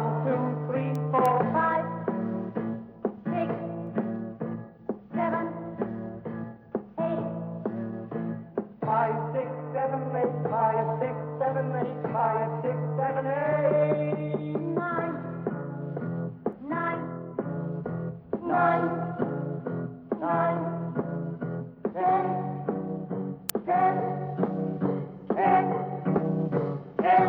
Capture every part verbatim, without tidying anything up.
One, two, three, four, five, six, seven, eight. Five, six, seven, eight. Five, six, seven, eight. Five, six, seven, eight. Nine, nine, nine, nine, ten, ten, ten, ten.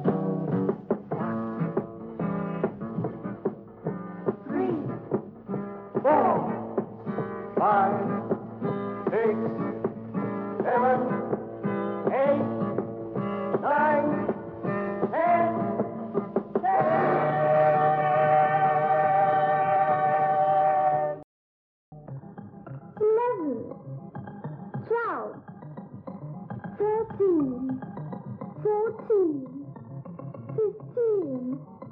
Three, four, five, six, seven, eight, nine, ten, ten. Eleven, twelve, thirteen, fourteen, fifteen,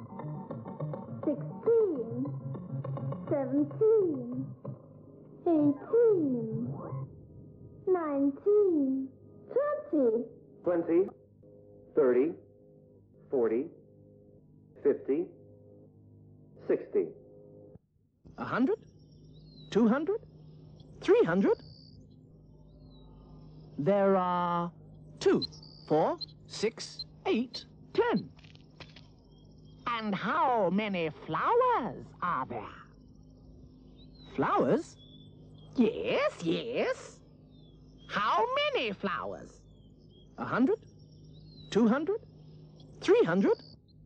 sixteen, seventeen, eighteen, nineteen, twenty. Twenty, thirty, forty, fifty, sixty. A hundred? Two hundred? Three hundred? There are two, four, six, eight, ten. And how many flowers are there? Flowers? Yes, yes. How many flowers? A hundred? Two hundred? Three hundred?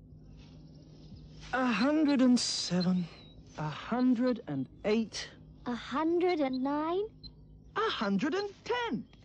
A hundred and seven. A hundred and eight. A hundred and nine. A hundred and ten.